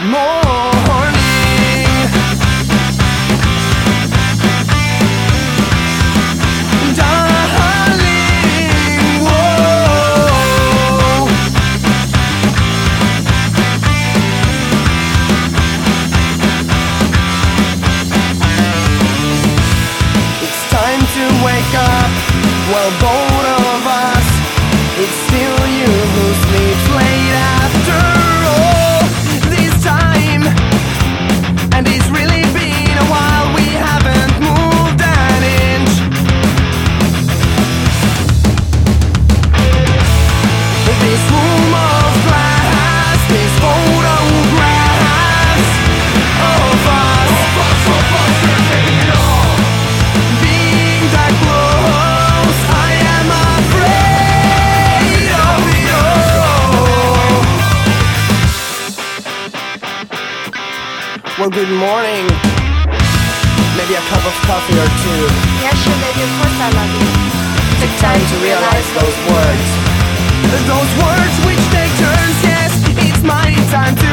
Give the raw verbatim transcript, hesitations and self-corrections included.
morning. Darling, whoa. It's time to wake up. Well, both of us, it's still you who sleeps late after all this time. And it's really been a while, we haven't moved an inch. This room of glass, this photographs of us, being that close, I am afraid of it all. Well, good morning. Maybe a cup of coffee or two. Yeah, sure, baby, of course I love you. Take time to realize those words. Those words which take turns, yes. It's my time to